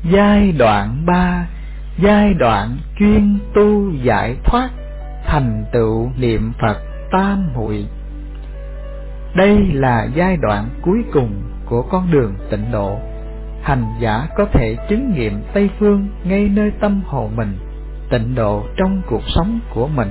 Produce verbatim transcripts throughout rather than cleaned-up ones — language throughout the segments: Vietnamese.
Giai đoạn ba, giai đoạn chuyên tu giải thoát, thành tựu niệm Phật tam muội. Đây là giai đoạn cuối cùng của con đường tịnh độ. Hành giả có thể chứng nghiệm Tây Phương ngay nơi tâm hồn mình, tịnh độ trong cuộc sống của mình.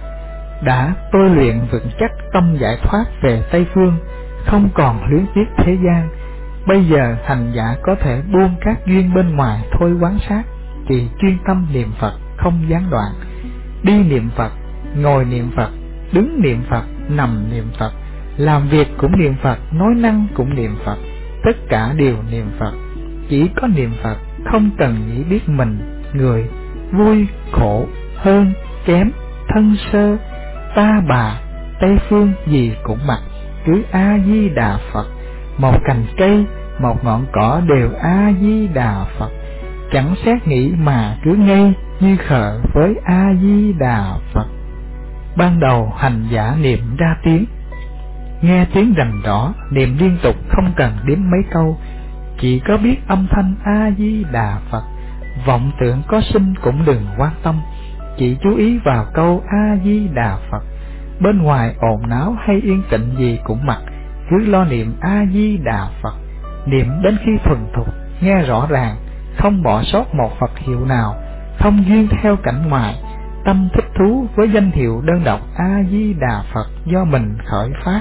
Đã tôi luyện vững chắc tâm giải thoát về Tây Phương, không còn luyến tiếc thế gian. Bây giờ hành giả có thể buông các duyên bên ngoài thôi quán sát, chỉ chuyên tâm niệm Phật không gián đoạn. Đi niệm Phật, ngồi niệm Phật, đứng niệm Phật, nằm niệm Phật, làm việc cũng niệm Phật, nói năng cũng niệm Phật, tất cả đều niệm Phật. Chỉ có niệm Phật, không cần nghĩ biết mình, người, vui, khổ, hơn, kém, thân sơ, ta bà, Tây Phương gì cũng mặc, cứ A-di-đà Phật. Một cành cây, một ngọn cỏ đều A-di-đà Phật. Chẳng xét nghĩ mà cứ ngây như khờ với A-di-đà Phật. Ban đầu hành giả niệm ra tiếng, nghe tiếng rành rõ, niệm liên tục không cần đếm mấy câu, chỉ có biết âm thanh A-di-đà Phật. Vọng tưởng có sinh cũng đừng quan tâm, chỉ chú ý vào câu A-di-đà Phật. Bên ngoài ồn náo hay yên tĩnh gì cũng mặc, cứ lo niệm A-di-đà Phật. Niệm đến khi thuần thục, nghe rõ ràng, không bỏ sót một Phật hiệu nào, không duyên theo cảnh ngoài, tâm thích thú với danh hiệu đơn độc A-di-đà Phật do mình khởi phát.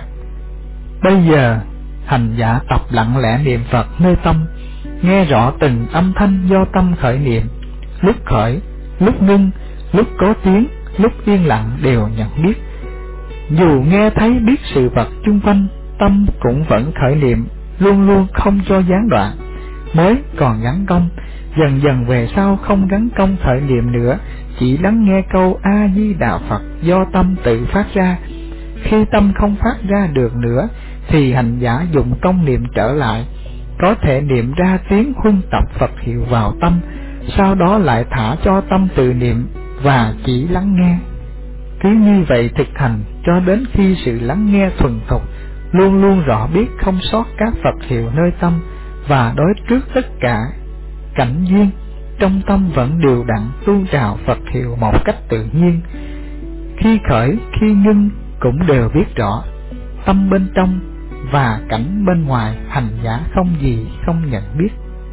Bây giờ hành giả tập lặng lẽ niệm Phật nơi tâm, nghe rõ từng âm thanh do tâm khởi niệm, lúc khởi, lúc ngưng, lúc có tiếng, lúc yên lặng đều nhận biết. Dù nghe thấy biết sự vật chung quanh, tâm cũng vẫn khởi niệm, luôn luôn không cho gián đoạn. Mới còn gắn công, dần dần về sau không gắn công khởi niệm nữa, chỉ lắng nghe câu A-di-đà Phật do tâm tự phát ra. Khi tâm không phát ra được nữa, thì hành giả dụng công niệm trở lại, có thể niệm ra tiếng huân tập Phật hiệu vào tâm, sau đó lại thả cho tâm tự niệm và chỉ lắng nghe. Cứ như vậy thực hành cho đến khi sự lắng nghe thuần thục, luôn luôn rõ biết không sót các Phật hiệu nơi tâm, và đối trước tất cả cảnh duyên, trong tâm vẫn đều đặn tuôn trào Phật hiệu một cách tự nhiên. Khi khởi, khi ngưng cũng đều biết rõ, tâm bên trong và cảnh bên ngoài hành giả không gì không nhận biết.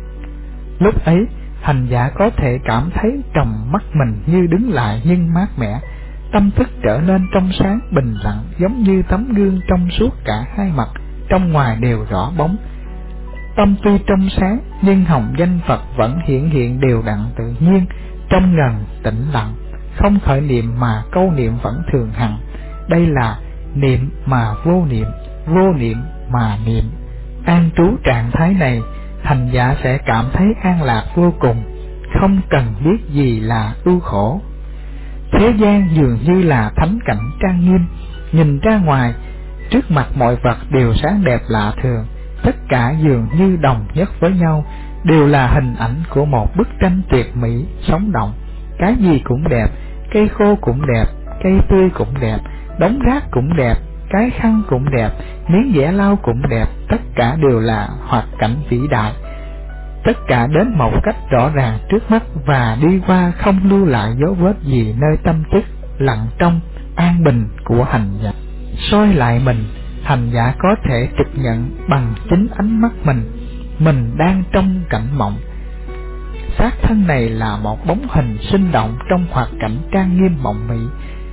Lúc ấy hành giả có thể cảm thấy trong mắt mình như đứng lại nhưng mát mẻ, tâm thức trở nên trong sáng bình lặng, giống như tấm gương trong suốt cả hai mặt, trong ngoài đều rõ bóng. Tâm tuy trong sáng nhưng hồng danh Phật vẫn hiện hiện đều đặn tự nhiên, trong ngần tĩnh lặng, không khởi niệm mà câu niệm vẫn thường hằng. Đây là niệm mà vô niệm, vô niệm mà niệm. An trú trạng thái này, hành giả sẽ cảm thấy an lạc vô cùng, không cần biết gì là ưu khổ. Thế gian dường như là thánh cảnh trang nghiêm, nhìn ra ngoài, trước mặt mọi vật đều sáng đẹp lạ thường, tất cả dường như đồng nhất với nhau, đều là hình ảnh của một bức tranh tuyệt mỹ, sống động. Cái gì cũng đẹp, cây khô cũng đẹp, cây tươi cũng đẹp, đống rác cũng đẹp, cái khăn cũng đẹp, miếng dẻ lau cũng đẹp, tất cả đều là hoạt cảnh vĩ đại. Tất cả đến một cách rõ ràng trước mắt và đi qua không lưu lại dấu vết gì nơi tâm thức lặng trong an bình của hành giả. Soi lại mình, hành giả có thể trực nhận bằng chính ánh mắt mình, mình đang trong cảnh mộng. Xác thân này là một bóng hình sinh động trong hoạt cảnh trang nghiêm mộng mị.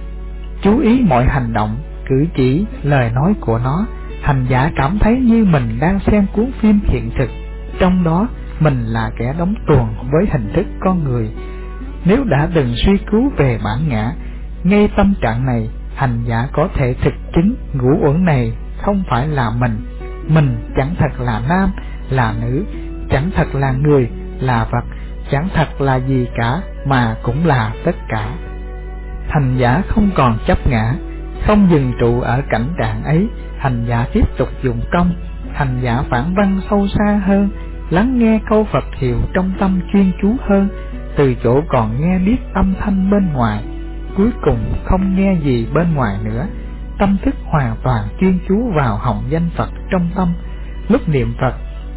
Chú ý mọi hành động, cử chỉ, lời nói của nó, hành giả cảm thấy như mình đang xem cuốn phim hiện thực, trong đó mình là kẻ đóng tuồng với hình thức con người. Nếu đã từng suy cứu về bản ngã, ngay tâm trạng này, hành giả có thể thực chứng ngũ uẩn này không phải là mình. Mình chẳng thật là nam, là nữ, chẳng thật là người, là vật, chẳng thật là gì cả, mà cũng là tất cả. Hành giả không còn chấp ngã, không dừng trụ ở cảnh trạng ấy, hành giả tiếp tục dụng công, hành giả phản văn sâu xa hơn, lắng nghe câu Phật hiệu trong tâm chuyên chú hơn, từ chỗ còn nghe biết âm thanh bên ngoài, cuối cùng không nghe gì bên ngoài nữa. Tâm thức hoàn toàn chuyên chú vào hồng danh Phật trong tâm. Lúc niệm Phật,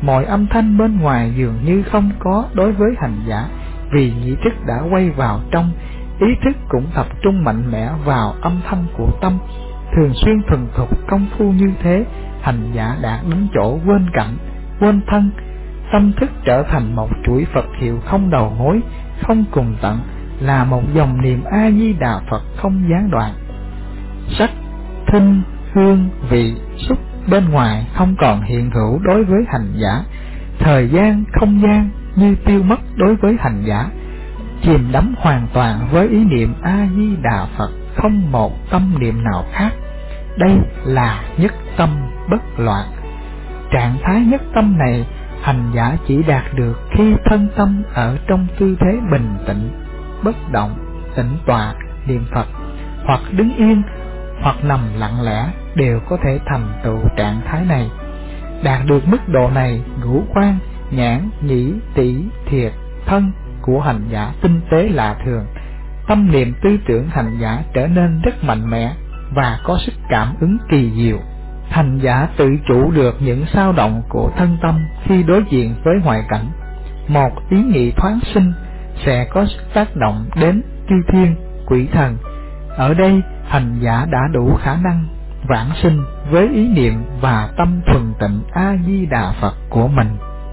mọi âm thanh bên ngoài dường như không có đối với hành giả, vì nhĩ thức đã quay vào trong, ý thức cũng tập trung mạnh mẽ vào âm thanh của tâm. Thường xuyên thuần thục công phu như thế, hành giả đạt đến chỗ quên cảnh, quên thân, tâm thức trở thành một chuỗi Phật hiệu không đầu mối, không cùng tận, là một dòng niệm A Di Đà Phật không gián đoạn. Sắc, thinh, hương, vị, xúc bên ngoài không còn hiện hữu đối với hành giả, thời gian, không gian như tiêu mất đối với hành giả, chìm đắm hoàn toàn với ý niệm A Di Đà Phật, không một tâm niệm nào khác. Đây là nhất tâm bất loạn. Trạng thái nhất tâm này, hành giả chỉ đạt được khi thân tâm ở trong tư thế bình tĩnh, bất động, tĩnh tọa, niệm Phật, hoặc đứng yên, hoặc nằm lặng lẽ, đều có thể thành tựu trạng thái này. Đạt được mức độ này, ngũ quan, nhãn, nhĩ, tỷ, thiệt, thân của hành giả tinh tế lạ thường, tâm niệm tư tưởng hành giả trở nên rất mạnh mẽ và có sức cảm ứng kỳ diệu. Hành giả tự chủ được những xao động của thân tâm khi đối diện với ngoại cảnh. Một ý nghĩ thoáng sinh sẽ có sức tác động đến chư thiên, quỷ thần. Ở đây, hành giả đã đủ khả năng vãng sinh với ý niệm và tâm thuần tịnh A Di Đà Phật của mình.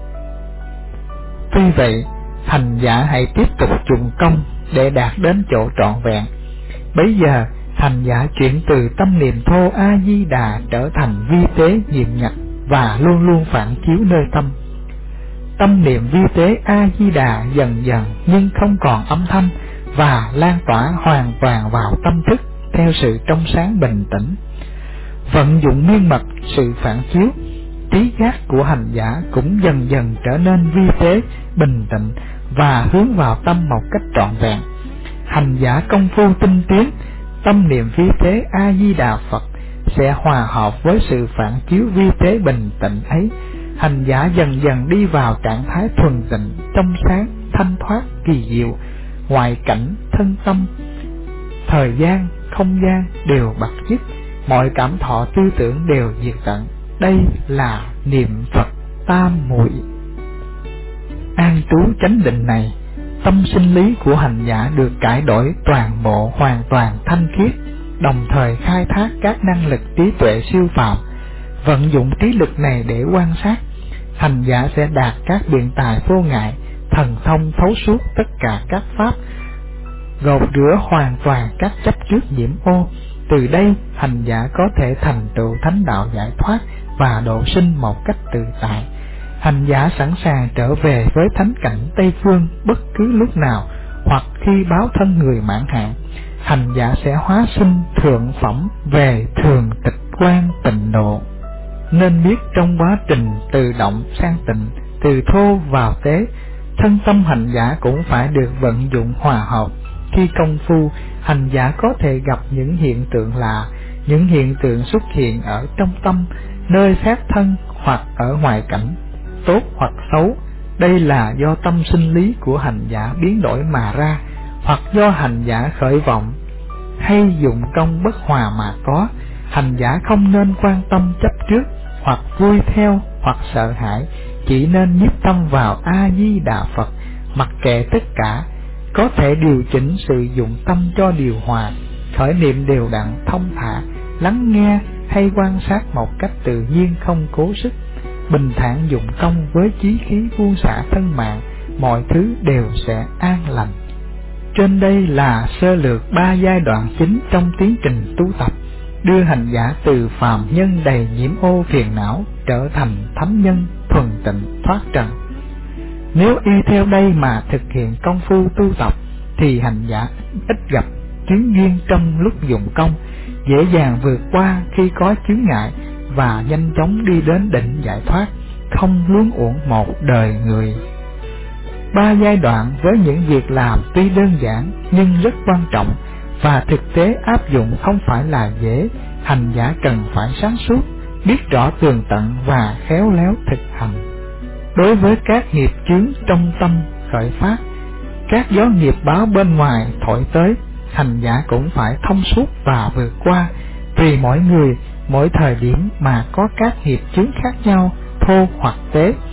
Tuy vậy, hành giả hãy tiếp tục dụng công để đạt đến chỗ trọn vẹn. Bấy giờ, hành giả chuyển từ tâm niệm thô A Di Đà trở thành vi tế nhiệm nhật và luôn luôn phản chiếu nơi tâm. Tâm niệm vi tế A Di Đà dần dần nhưng không còn âm thanh và lan tỏa hoàn toàn vào tâm thức theo sự trong sáng bình tĩnh. Vận dụng miên mật sự phản chiếu, trí giác của hành giả cũng dần dần trở nên vi tế, bình tĩnh và hướng vào tâm một cách trọn vẹn. Hành giả công phu tinh tiến, tâm niệm vi tế A Di Đà Phật sẽ hòa hợp với sự phản chiếu vi tế bình tĩnh ấy. Hành giả dần dần đi vào trạng thái thuần tịnh, trong sáng, thanh thoát, kỳ diệu. Ngoại cảnh, thân tâm, thời gian, không gian đều bật dứt, mọi cảm thọ tư tưởng đều diệt tận. Đây là niệm Phật tam muội. An trú chánh định này, tâm sinh lý của hành giả được cải đổi toàn bộ, hoàn toàn thanh khiết, đồng thời khai thác các năng lực trí tuệ siêu phàm. Vận dụng trí lực này để quan sát, hành giả sẽ đạt các biện tài vô ngại, thần thông thấu suốt tất cả các pháp, gột rửa hoàn toàn các chấp trước nhiễm ô. Từ đây, hành giả có thể thành tựu thánh đạo giải thoát và độ sinh một cách tự tại. Hành giả sẵn sàng trở về với thánh cảnh Tây Phương bất cứ lúc nào, hoặc khi báo thân người mãn hạn, hành giả sẽ hóa sinh thượng phẩm về thường tịch quan tịnh độ. Nên biết trong quá trình từ động sang tịnh, từ thô vào tế, thân tâm hành giả cũng phải được vận dụng hòa hợp. Khi công phu, hành giả có thể gặp những hiện tượng lạ, những hiện tượng xuất hiện ở trong tâm, nơi khác thân hoặc ở ngoài cảnh, tốt hoặc xấu. Đây là do tâm sinh lý của hành giả biến đổi mà ra, hoặc do hành giả khởi vọng hay dụng công bất hòa mà có. Hành giả không nên quan tâm chấp trước, hoặc vui theo, hoặc sợ hãi, chỉ nên nhiếp tâm vào A Di Đà Phật, mặc kệ tất cả. Có thể điều chỉnh sự dụng tâm cho điều hòa, khởi niệm đều đặn thông thả, lắng nghe hay quan sát một cách tự nhiên không cố sức, bình thản dụng công với chí khí buông xả thân mạng, mọi thứ đều sẽ an lành. Trên đây là sơ lược ba giai đoạn chính trong tiến trình tu tập, đưa hành giả từ phàm nhân đầy nhiễm ô phiền não trở thành thánh nhân thuần tịnh thoát trần. Nếu y theo đây mà thực hiện công phu tu tập, thì hành giả ít gặp chướng duyên trong lúc dụng công, dễ dàng vượt qua khi có chướng ngại và nhanh chóng đi đến định giải thoát, không luống uổng một đời người. Ba giai đoạn với những việc làm tuy đơn giản nhưng rất quan trọng, và thực tế áp dụng không phải là dễ. Hành giả cần phải sáng suốt, biết rõ tường tận và khéo léo thực hành. Đối với các nghiệp chướng trong tâm khởi phát, các gió nghiệp báo bên ngoài thổi tới, hành giả cũng phải thông suốt và vượt qua. Tùy mỗi người, mỗi thời điểm mà có các nghiệp chướng khác nhau, thô hoặc tế.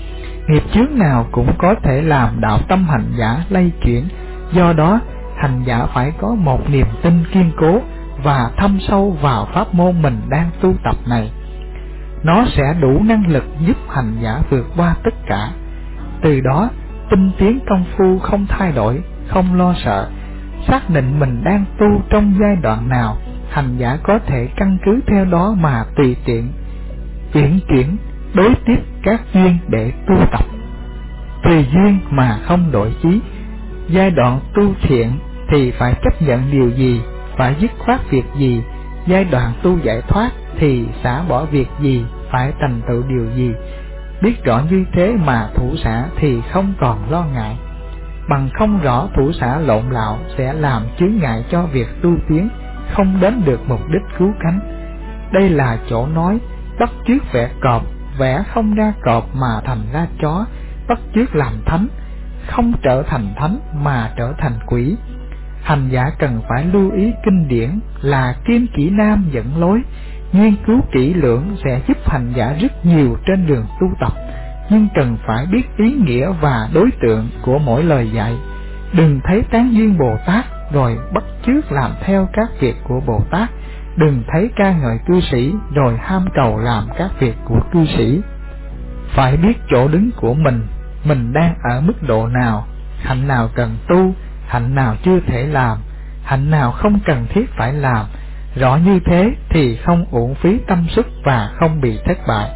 Nghiệp chướng nào cũng có thể làm đạo tâm hành giả lay chuyển. Do đó, hành giả phải có một niềm tin kiên cố và thâm sâu vào pháp môn mình đang tu tập này. Nó sẽ đủ năng lực giúp hành giả vượt qua tất cả. Từ đó, tinh tiến công phu không thay đổi, không lo sợ. Xác định mình đang tu trong giai đoạn nào, hành giả có thể căn cứ theo đó mà tùy tiện chuyển chuyển đối tiếp các duyên để tu tập. Tùy duyên mà không đổi chí. Giai đoạn tu thiện thì phải chấp nhận điều gì, phải dứt khoát việc gì. Giai đoạn tu giải thoát thì xả bỏ việc gì, phải thành tựu điều gì. Biết rõ như thế mà thủ xả thì không còn lo ngại. Bằng không rõ thủ xả lộn lạo sẽ làm chướng ngại cho việc tu tiến, không đến được mục đích cứu cánh. Đây là chỗ nói bắt chước vẽ cọp, vẽ không ra cọp mà thành ra chó, bắt chước làm thánh, không trở thành thánh mà trở thành quỷ. Hành giả cần phải lưu ý kinh điển là kim chỉ nam dẫn lối, nghiên cứu kỹ lưỡng sẽ giúp hành giả rất nhiều trên đường tu tập, nhưng cần phải biết ý nghĩa và đối tượng của mỗi lời dạy. Đừng thấy tán duyên Bồ Tát rồi bắt chước làm theo các việc của Bồ Tát. Đừng thấy ca ngợi cư sĩ rồi ham cầu làm các việc của cư sĩ. Phải biết chỗ đứng của mình, mình đang ở mức độ nào, hạnh nào cần tu, hạnh nào chưa thể làm, hạnh nào không cần thiết phải làm. Rõ như thế thì không uổng phí tâm sức và không bị thất bại.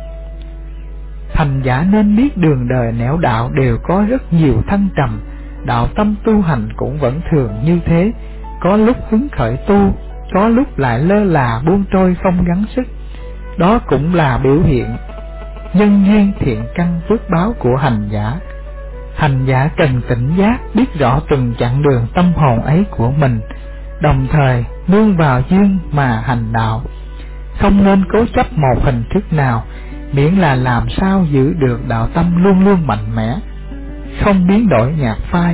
Hành giả nên biết đường đời nẻo đạo đều có rất nhiều thăng trầm, đạo tâm tu hành cũng vẫn thường như thế, có lúc hứng khởi tu, có lúc lại lơ là buông trôi không gắng sức. Đó cũng là biểu hiện nhân duyên thiện căn phước báo của hành giả. Hành giả cần tỉnh giác, biết rõ từng chặng đường tâm hồn ấy của mình, đồng thời nương vào duyên mà hành đạo. Không nên cố chấp một hình thức nào, miễn là làm sao giữ được đạo tâm luôn luôn mạnh mẽ, không biến đổi nhạt phai.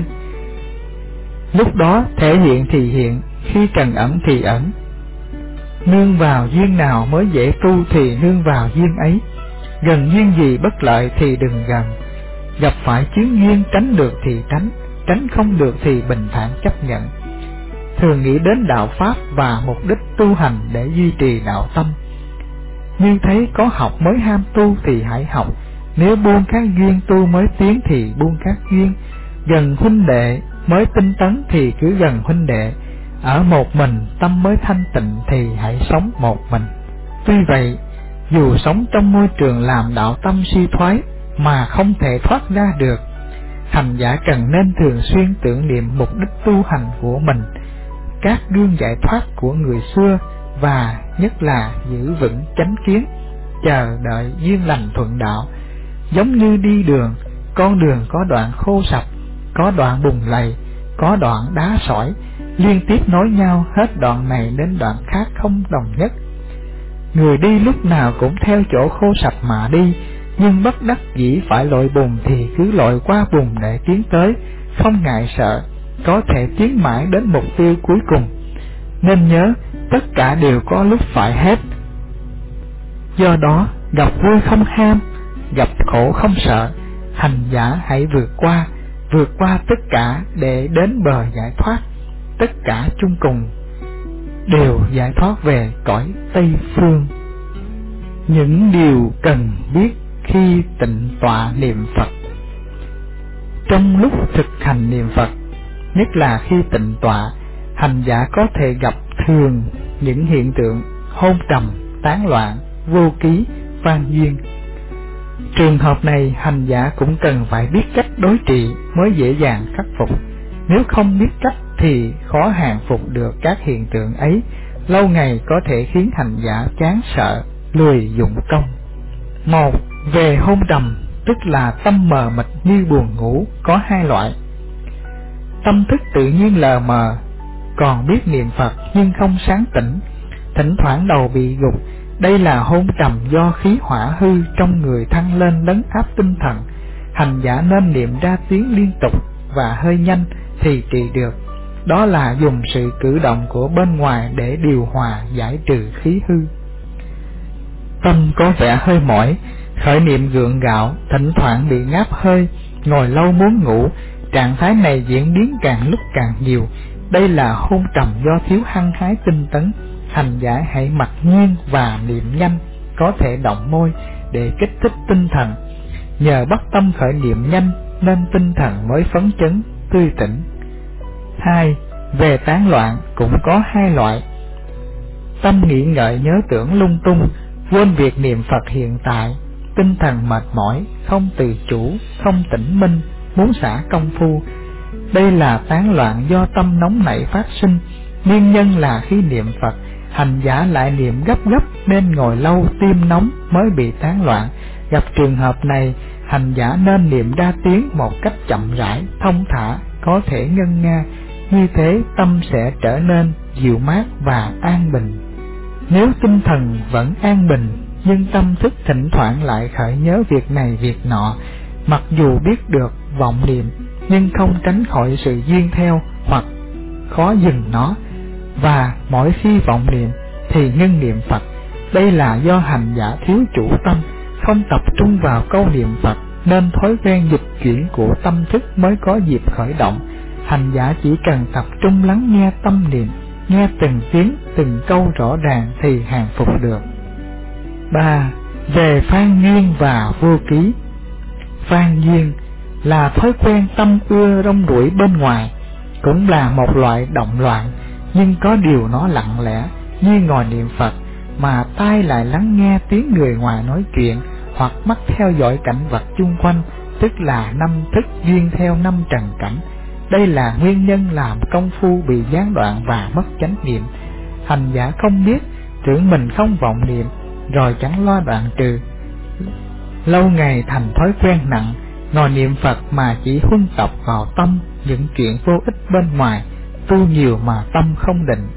Lúc đó thể hiện thì hiện, khi cần ẩn thì ẩn. Nương vào duyên nào mới dễ tu thì nương vào duyên ấy. Gần duyên gì bất lợi thì đừng gần. Gặp phải chướng duyên tránh được thì tránh, tránh không được thì bình thản chấp nhận. Thường nghĩ đến đạo pháp và mục đích tu hành để duy trì đạo tâm. Như thấy có học mới ham tu thì hãy học, nếu buông các duyên tu mới tiến thì buông các duyên. Gần huynh đệ mới tinh tấn thì cứ gần huynh đệ, ở một mình tâm mới thanh tịnh thì hãy sống một mình. Tuy vậy, dù sống trong môi trường làm đạo tâm suy thoái mà không thể thoát ra được, hành giả cần nên thường xuyên tưởng niệm mục đích tu hành của mình, các gương giải thoát của người xưa, và nhất là giữ vững chánh kiến, chờ đợi duyên lành thuận đạo. Giống như đi đường, con đường có đoạn khô sạch, có đoạn bùn lầy, có đoạn đá sỏi, liên tiếp nối nhau hết đoạn này đến đoạn khác không đồng nhất. Người đi lúc nào cũng theo chỗ khô sạch mà đi, nhưng bất đắc dĩ phải lội bùn thì cứ lội qua bùn để tiến tới, không ngại sợ, có thể tiến mãi đến mục tiêu cuối cùng. Nên nhớ, tất cả đều có lúc phải hết. Do đó, gặp vui không ham, gặp khổ không sợ. Hành giả hãy vượt qua, vượt qua tất cả để đến bờ giải thoát. Tất cả chung cùng đều giải thoát về cõi Tây Phương. Những điều cần biết khi tịnh tọa niệm Phật. Trong lúc thực hành niệm Phật, nhất là khi tịnh tọa, hành giả có thể gặp thường những hiện tượng hôn trầm, tán loạn, vô ký, van duyên. Trường hợp này hành giả cũng cần phải biết cách đối trị mới dễ dàng khắc phục. Nếu không biết cách thì khó hàng phục được các hiện tượng ấy, lâu ngày có thể khiến hành giả chán sợ, lười dụng công. Một, về hôn trầm, tức là tâm mờ mịt như buồn ngủ, có hai loại. Tâm thức tự nhiên lờ mờ, còn biết niệm Phật nhưng không sáng tỉnh, thỉnh thoảng đầu bị gục. Đây là hôn trầm do khí hỏa hư trong người thăng lên lấn áp tinh thần. Hành giả nên niệm ra tiếng liên tục và hơi nhanh thì trị được. Đó là dùng sự cử động của bên ngoài để điều hòa giải trừ khí hư. Tâm có vẻ hơi mỏi, Khởi niệm gượng gạo, thỉnh thoảng bị ngáp hơi, ngồi lâu muốn ngủ, trạng thái này diễn biến càng lúc càng nhiều. Đây là hôn trầm do thiếu hăng hái tinh tấn. Hành giả hãy mặc nhiên và niệm nhanh, có thể động môi để kích thích tinh thần. Nhờ bắt tâm khởi niệm nhanh nên tinh thần mới phấn chấn, tươi tỉnh. Hai. Về tán loạn cũng có hai loại. Tâm nghĩ ngợi nhớ tưởng lung tung, quên việc niệm Phật hiện tại, tinh thần mệt mỏi, không tự chủ, không tĩnh minh, muốn xả công phu. Đây là tán loạn do tâm nóng nảy phát sinh. Nguyên nhân là khi niệm Phật, hành giả lại niệm gấp gấp nên ngồi lâu tim nóng mới bị tán loạn. Gặp trường hợp này, hành giả nên niệm ra tiếng một cách chậm rãi, thông thả, có thể ngân nga. Như thế tâm sẽ trở nên dịu mát và an bình. Nếu tinh thần vẫn an bình, nhưng tâm thức thỉnh thoảng lại khởi nhớ việc này việc nọ, mặc dù biết được vọng niệm nhưng không tránh khỏi sự duyên theo hoặc khó dừng nó, và mỗi khi vọng niệm thì ngưng niệm Phật. Đây là do hành giả thiếu chủ tâm, không tập trung vào câu niệm Phật, nên thói quen dịch chuyển của tâm thức mới có dịp khởi động. Hành giả chỉ cần tập trung lắng nghe tâm niệm, nghe từng tiếng từng câu rõ ràng thì hàng phục được. Ba. Về phan duyên và vô ký. Phan duyên là thói quen tâm ưa rong ruổi bên ngoài, cũng là một loại động loạn, nhưng có điều nó lặng lẽ như ngồi niệm Phật mà tai lại lắng nghe tiếng người ngoài nói chuyện, hoặc mắt theo dõi cảnh vật chung quanh, tức là năm thức duyên theo năm trần cảnh. Đây là nguyên nhân làm công phu bị gián đoạn và mất chánh niệm. Hành giả không biết, tưởng mình không vọng niệm, rồi chẳng lo đoạn trừ. Lâu ngày thành thói quen nặng, ngồi niệm Phật mà chỉ huân tập vào tâm những chuyện vô ích bên ngoài, tu nhiều mà tâm không định.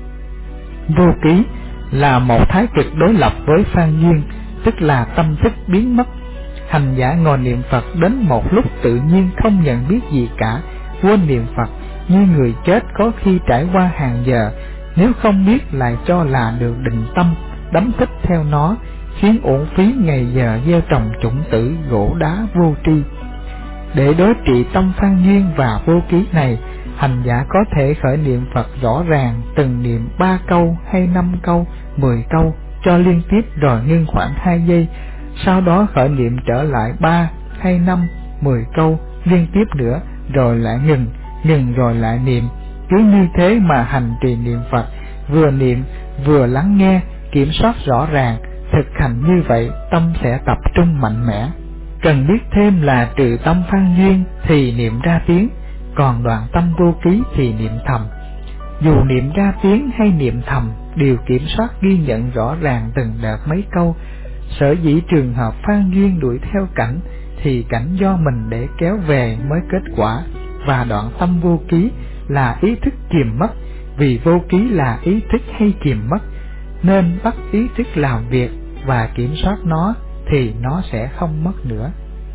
Vô ký là một thái cực đối lập với phan duyên, tức là tâm thức biến mất. Hành giả ngồi niệm Phật đến một lúc tự nhiên không nhận biết gì cả, quên niệm Phật như người chết có khi trải qua hàng giờ, nếu không biết lại cho là được định tâm, đắm thích theo nó, khiến uổng phí ngày giờ gieo trồng chủng tử gỗ đá vô tri. Để đối trị tâm phan duyên và vô ký này, hành giả có thể khởi niệm Phật rõ ràng, từng niệm ba câu hay năm câu, mười câu cho liên tiếp rồi ngưng khoảng hai giây, sau đó khởi niệm trở lại ba hay năm, mười câu liên tiếp nữa, rồi lại ngừng, ngừng rồi lại niệm. Cứ như thế mà hành trì niệm Phật, vừa niệm vừa lắng nghe, kiểm soát rõ ràng. Thực hành như vậy, tâm sẽ tập trung mạnh mẽ. Cần biết thêm là trừ tâm phan duyên thì niệm ra tiếng, còn đoạn tâm vô ký thì niệm thầm. Dù niệm ra tiếng hay niệm thầm, đều kiểm soát ghi nhận rõ ràng từng đợt mấy câu. Sở dĩ trường hợp phan duyên đuổi theo cảnh thì cảnh do mình để kéo về mới kết quả, và đoạn tâm vô ký là ý thức chìm mất. Vì vô ký là ý thức hay chìm mất, nên bắt ý thức làm việc và kiểm soát nó thì nó sẽ không mất nữa.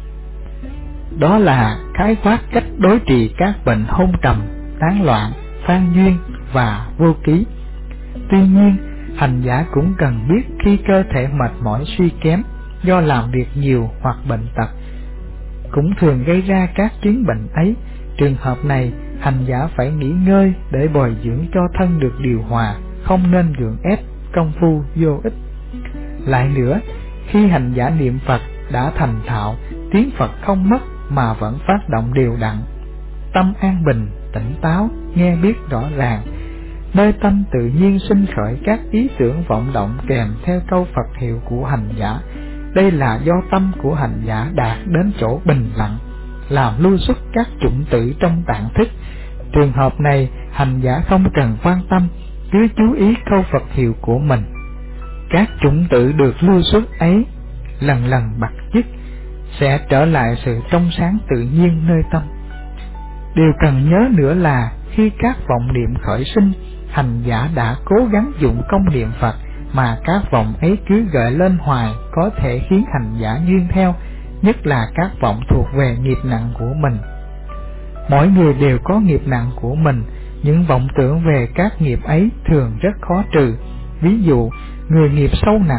Đó là khái quát cách đối trị các bệnh hôn trầm, tán loạn, phan duyên và vô ký. Tuy nhiên, hành giả cũng cần biết khi cơ thể mệt mỏi suy kém do làm việc nhiều hoặc bệnh tật, cũng thường gây ra các chứng bệnh ấy. Trường hợp này, hành giả phải nghỉ ngơi để bồi dưỡng cho thân được điều hòa, không nên gượng ép công phu vô ích. Lại nữa, khi hành giả niệm Phật đã thành thạo, tiếng Phật không mất mà vẫn phát động đều đặn, tâm an bình, tỉnh táo, nghe biết rõ ràng, nơi tâm tự nhiên sinh khởi các ý tưởng vọng động kèm theo câu Phật hiệu của hành giả. Đây là do tâm của hành giả đạt đến chỗ bình lặng, làm lui xuất các chủng tử trong tạng thức. Trường hợp này, hành giả không cần quan tâm, cứ chú ý câu Phật hiệu của mình. Các chủng tử được lui xuất ấy lần lần bật dứt, sẽ trở lại sự trong sáng tự nhiên nơi tâm. Điều cần nhớ nữa là khi các vọng niệm khởi sinh, hành giả đã cố gắng dụng công niệm Phật, mà các vọng ấy cứ gợi lên hoài có thể khiến hành giả duyên theo, nhất là các vọng thuộc về nghiệp nặng của mình. Mỗi người đều có nghiệp nặng của mình, những vọng tưởng về các nghiệp ấy thường rất khó trừ. Ví dụ, người nghiệp sâu nặng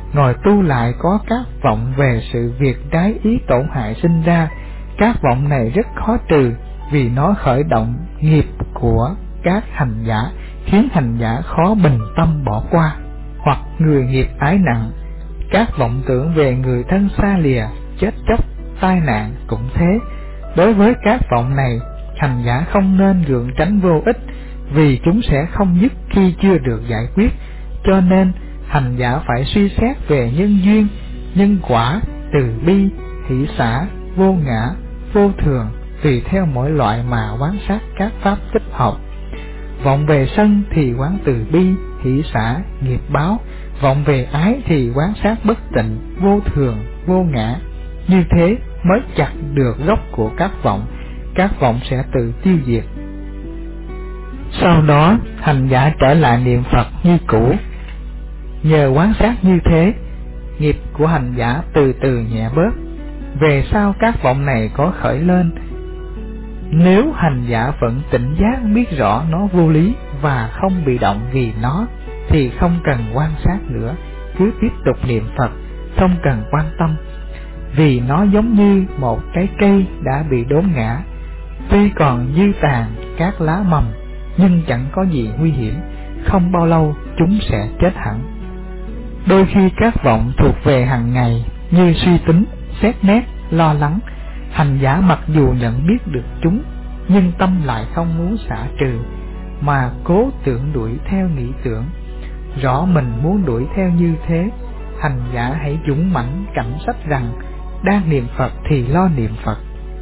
ngồi tu lại có các vọng về sự việc trái ý tổn hại sinh ra. Các vọng này rất khó trừ, vì nó khởi động nghiệp của các hành giả, khiến hành giả khó bình tâm bỏ qua. Hoặc người nghiệp ái nặng, các vọng tưởng về người thân xa lìa, chết chóc, tai nạn cũng thế. Đối với các vọng này, hành giả không nên gượng tránh vô ích, vì chúng sẽ không dứt khi chưa được giải quyết. Cho nên hành giả phải suy xét về nhân duyên, nhân quả, từ bi, hỷ xả, vô ngã, vô thường, tùy theo mỗi loại mà quán sát các pháp thích hợp. Vọng về sân thì quán từ bi, hỷ xả, nghiệp báo. Vọng về ái thì quán sát bất tịnh, vô thường, vô ngã. Như thế mới chặt được gốc của các vọng, các vọng sẽ tự tiêu diệt. Sau đó hành giả trở lại niệm Phật như cũ. Nhờ quán sát như thế, nghiệp của hành giả từ từ nhẹ bớt. Về sau các vọng này có khởi lên, nếu hành giả vẫn tỉnh giác biết rõ nó vô lý và không bị động vì nó, thì không cần quan sát nữa, cứ tiếp tục niệm Phật, không cần quan tâm. Vì nó giống như một cái cây đã bị đốn ngã, tuy còn dư tàn các lá mầm, nhưng chẳng có gì nguy hiểm, không bao lâu chúng sẽ chết hẳn. Đôi khi các vọng thuộc về hàng ngày như suy tính, xét nét, lo lắng, hành giả mặc dù nhận biết được chúng, nhưng tâm lại không muốn xả trừ, mà cố tưởng đuổi theo nghĩ tưởng. Rõ mình muốn đuổi theo như thế, hành giả hãy dũng mãnh cảnh sách rằng đang niệm Phật thì lo niệm Phật,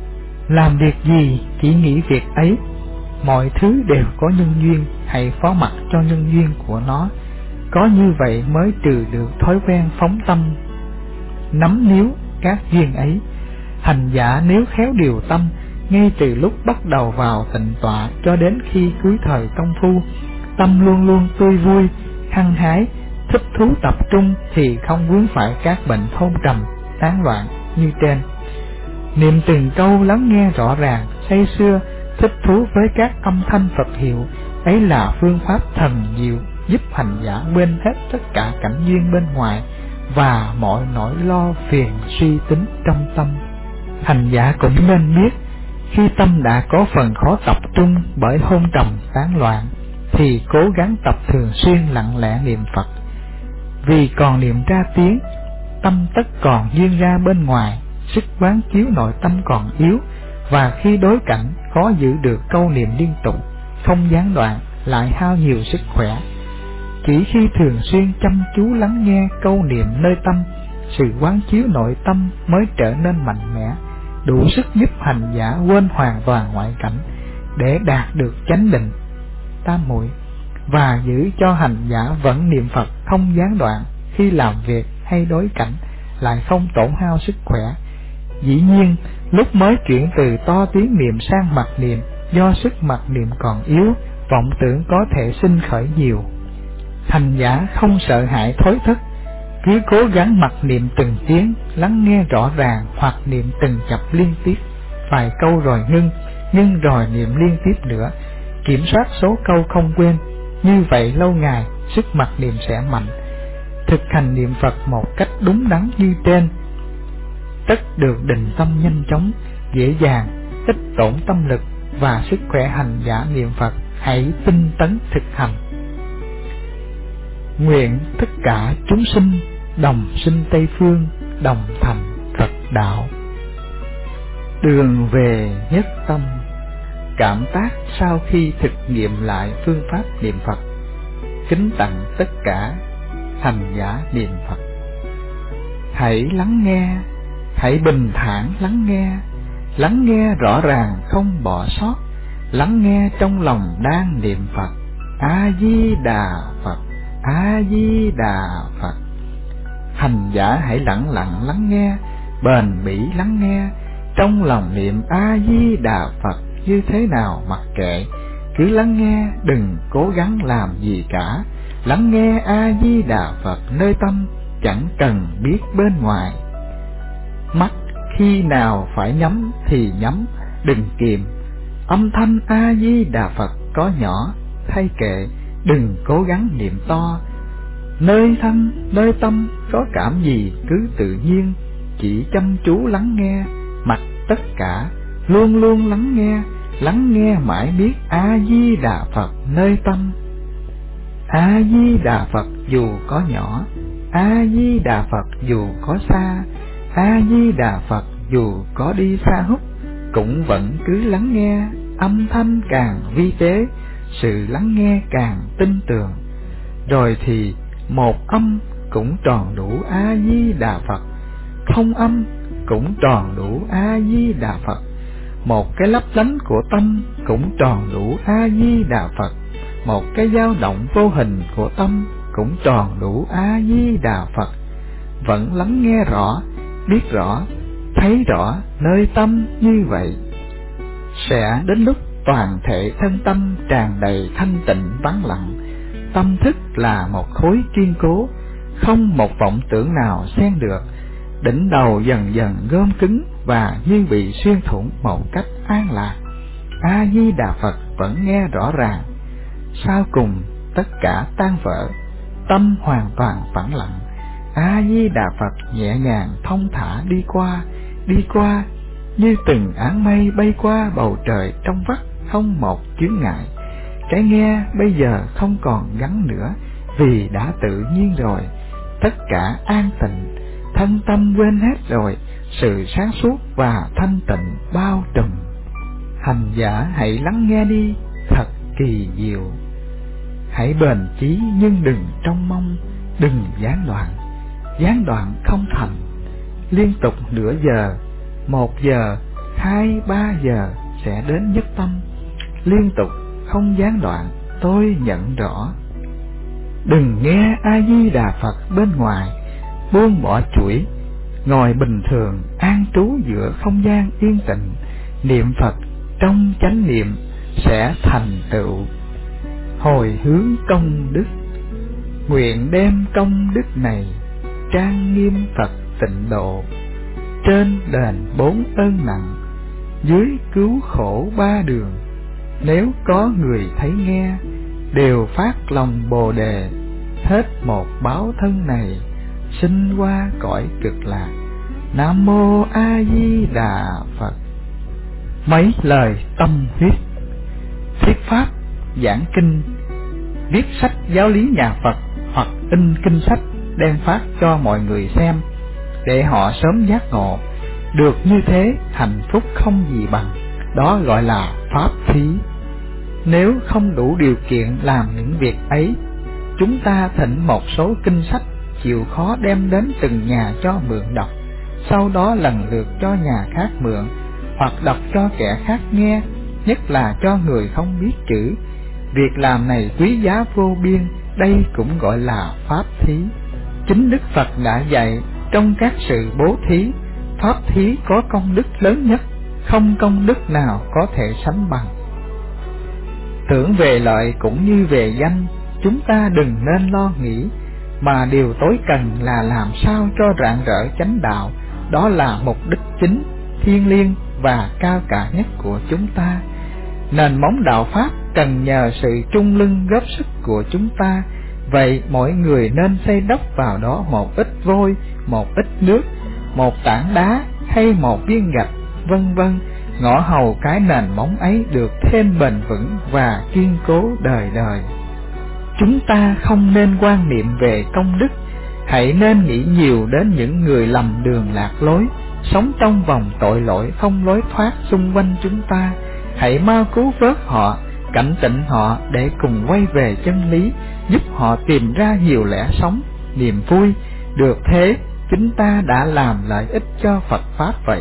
làm việc gì chỉ nghĩ việc ấy. Mọi thứ đều có nhân duyên, hãy phó mặc cho nhân duyên của nó. Có như vậy mới trừ được thói quen phóng tâm nắm níu các duyên ấy. Hành giả nếu khéo điều tâm, ngay từ lúc bắt đầu vào tịnh tọa cho đến khi cuối thời công phu, tâm luôn luôn tươi vui, hăng hái, thích thú tập trung, thì không vướng phải các bệnh hôn trầm, tán loạn như trên. Niệm từng câu lắng nghe rõ ràng, say sưa, thích thú với các âm thanh Phật hiệu, ấy là phương pháp thần diệu giúp hành giả quên hết tất cả cảnh duyên bên ngoài và mọi nỗi lo phiền suy tính trong tâm. Hành giả cũng nên biết, khi tâm đã có phần khó tập trung bởi hôn trầm tán loạn, thì cố gắng tập thường xuyên lặng lẽ niệm Phật. Vì còn niệm ra tiếng, tâm tất còn duyên ra bên ngoài, sức quán chiếu nội tâm còn yếu, và khi đối cảnh khó giữ được câu niệm liên tục, không gián đoạn, lại hao nhiều sức khỏe. Chỉ khi thường xuyên chăm chú lắng nghe câu niệm nơi tâm, sự quán chiếu nội tâm mới trở nên mạnh mẽ, đủ sức giúp hành giả quên hoàn toàn ngoại cảnh để đạt được chánh định tam muội, và giữ cho hành giả vẫn niệm Phật không gián đoạn khi làm việc hay đối cảnh, lại không tổn hao sức khỏe. Dĩ nhiên lúc mới chuyển từ to tiếng niệm sang mặc niệm, do sức mặc niệm còn yếu, vọng tưởng có thể sinh khởi nhiều. Hành giả không sợ hãi thối thất, cứ cố gắng mặc niệm từng tiếng, lắng nghe rõ ràng, hoặc niệm từng chập liên tiếp, vài câu rồi ngưng, ngưng rồi niệm liên tiếp nữa, kiểm soát số câu không quên. Như vậy lâu ngày sức mặc niệm sẽ mạnh. Thực hành niệm Phật một cách đúng đắn như trên, tất được định tâm nhanh chóng, dễ dàng, ít tổn tâm lực và sức khỏe. Hành giả niệm Phật hãy tinh tấn thực hành. Nguyện tất cả chúng sinh đồng sinh Tây Phương, đồng thành Phật đạo. Đường về nhất tâm, cảm tác sau khi thực nghiệm lại phương pháp niệm Phật, kính tặng tất cả hành giả niệm Phật. Hãy lắng nghe, hãy bình thản lắng nghe, lắng nghe rõ ràng không bỏ sót, lắng nghe trong lòng đang niệm Phật. A Di Đà Phật, A Di Đà Phật. Hành giả hãy lặng lặng lắng nghe, bền bỉ lắng nghe, trong lòng niệm A Di Đà Phật như thế nào mặc kệ, cứ lắng nghe, đừng cố gắng làm gì cả. Lắng nghe A Di Đà Phật nơi tâm, chẳng cần biết bên ngoài. Mắt khi nào phải nhắm thì nhắm, đừng kìm. Âm thanh A Di Đà Phật có nhỏ, thay kệ, đừng cố gắng niệm to. Nơi thân, nơi tâm có cảm gì cứ tự nhiên, chỉ chăm chú lắng nghe, mặc tất cả, luôn luôn lắng nghe, lắng nghe mãi biết A-di-đà Phật nơi tâm. A-di-đà Phật dù có nhỏ, A-di-đà Phật dù có xa, A-di-đà Phật dù có đi xa hút, cũng vẫn cứ lắng nghe, âm thanh càng vi tế, sự lắng nghe càng tin tưởng. Rồi thì một âm cũng tròn đủ A-di-đà Phật, không âm cũng tròn đủ A-di-đà Phật, một cái lấp lánh của tâm cũng tròn đủ A-di-đà Phật, một cái dao động vô hình của tâm cũng tròn đủ A-di-đà Phật. Vẫn lắng nghe rõ, biết rõ, thấy rõ nơi tâm như vậy. Sẽ đến lúc toàn thể thân tâm tràn đầy thanh tịnh vắng lặng, tâm thức là một khối kiên cố, không một vọng tưởng nào xen được, đỉnh đầu dần dần gom cứng và như bị xuyên thủng một cách an lạc. A-di-đà Phật vẫn nghe rõ ràng. Sau cùng tất cả tan vỡ, tâm hoàn toàn phẳng lặng. A-di-đà Phật nhẹ nhàng thông thả đi qua, đi qua như từng áng mây bay qua bầu trời trong vắt, không một chướng ngại. Cái nghe bây giờ không còn gắn nữa, vì đã tự nhiên rồi. Tất cả an tịnh, thân tâm quên hết rồi, sự sáng suốt và thanh tịnh bao trùm. Hành giả hãy lắng nghe đi, thật kỳ diệu. Hãy bền chí nhưng đừng trông mong, đừng gián đoạn. Gián đoạn không thành. Liên tục nửa giờ, một giờ, hai, ba giờ sẽ đến nhất tâm. Liên tục không gián đoạn, tôi nhận rõ. Đừng nghe A-di-đà Phật bên ngoài, buông bỏ chuỗi, ngồi bình thường an trú giữa không gian yên tĩnh, niệm Phật trong chánh niệm sẽ thành tựu. Hồi hướng công đức, nguyện đem công đức này trang nghiêm Phật tịnh độ, trên đền bốn ơn nặng, dưới cứu khổ ba đường. Nếu có người thấy nghe, đều phát lòng Bồ Đề, hết một báo thân này, sinh qua cõi cực lạc. Nam mô A Di Đà Phật. Mấy lời tâm huyết, thuyết pháp, giảng kinh, viết sách giáo lý nhà Phật hoặc in kinh sách đem phát cho mọi người xem, để họ sớm giác ngộ. Được như thế hạnh phúc không gì bằng, đó gọi là pháp thí. Nếu không đủ điều kiện làm những việc ấy, chúng ta thỉnh một số kinh sách chịu khó đem đến từng nhà cho mượn đọc, sau đó lần lượt cho nhà khác mượn, hoặc đọc cho kẻ khác nghe, nhất là cho người không biết chữ. Việc làm này quý giá vô biên, đây cũng gọi là pháp thí. Chính Đức Phật đã dạy, trong các sự bố thí, pháp thí có công đức lớn nhất, không công đức nào có thể sánh bằng. Tưởng về lợi cũng như về danh, chúng ta đừng nên lo nghĩ, mà điều tối cần là làm sao cho rạng rỡ chánh đạo. Đó là mục đích chính, thiêng liêng và cao cả nhất của chúng ta. Nền móng đạo Pháp cần nhờ sự chung lưng góp sức của chúng ta. Vậy mỗi người nên xây đắp vào đó một ít vôi, một ít nước, một tảng đá hay một viên gạch, vân vân, ngõ hầu cái nền móng ấy được thêm bền vững và kiên cố đời đời. Chúng ta không nên quan niệm về công đức, hãy nên nghĩ nhiều đến những người lầm đường lạc lối, sống trong vòng tội lỗi không lối thoát xung quanh chúng ta. Hãy mau cứu vớt họ, cảnh tỉnh họ để cùng quay về chân lý, giúp họ tìm ra nhiều lẽ sống, niềm vui. Được thế, chúng ta đã làm lợi ích cho Phật Pháp vậy.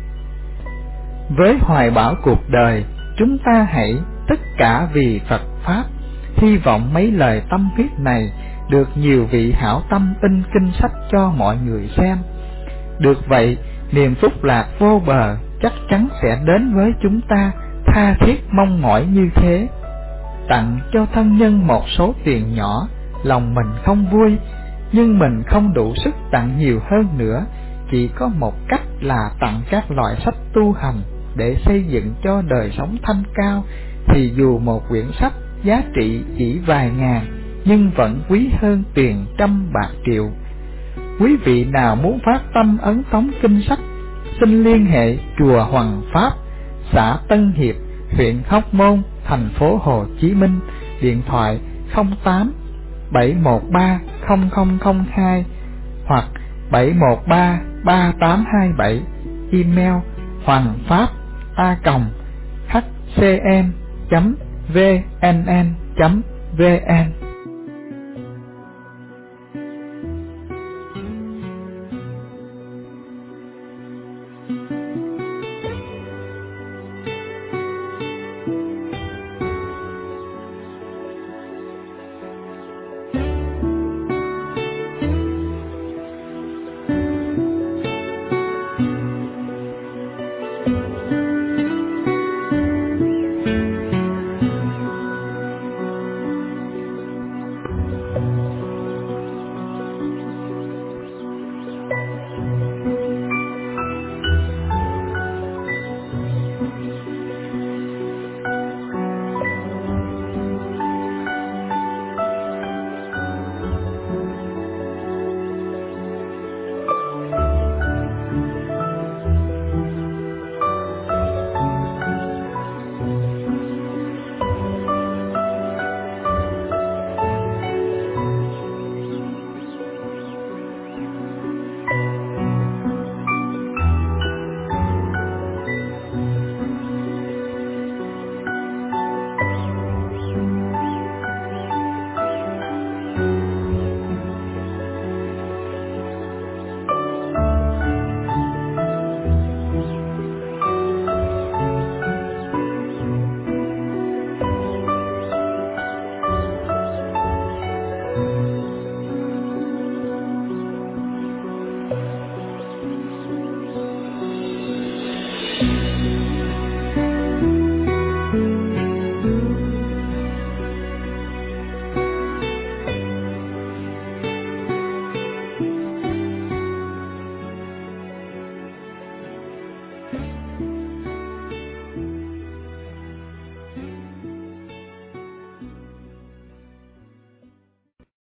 Với hoài bão cuộc đời, chúng ta hãy tất cả vì Phật Pháp. Hy vọng mấy lời tâm huyết này được nhiều vị hảo tâm in kinh sách cho mọi người xem. Được vậy, niềm phúc lạc vô bờ chắc chắn sẽ đến với chúng ta, tha thiết mong mỏi như thế. Tặng cho thân nhân một số tiền nhỏ, lòng mình không vui, nhưng mình không đủ sức tặng nhiều hơn nữa. Chỉ có một cách là tặng các loại sách tu hành để xây dựng cho đời sống thanh cao, thì dù một quyển sách giá trị chỉ vài ngàn, nhưng vẫn quý hơn tiền trăm bạc triệu. Quý vị nào muốn phát tâm ấn tống kinh sách, xin liên hệ chùa Hoằng Pháp, xã Tân Hiệp, huyện Hóc Môn, thành phố Hồ Chí Minh, điện thoại không tám bảy một ba không không không hai hoặc bảy một ba ba tám hai bảy, email hoằng pháp a còng h c m chấm v n n chấm v n.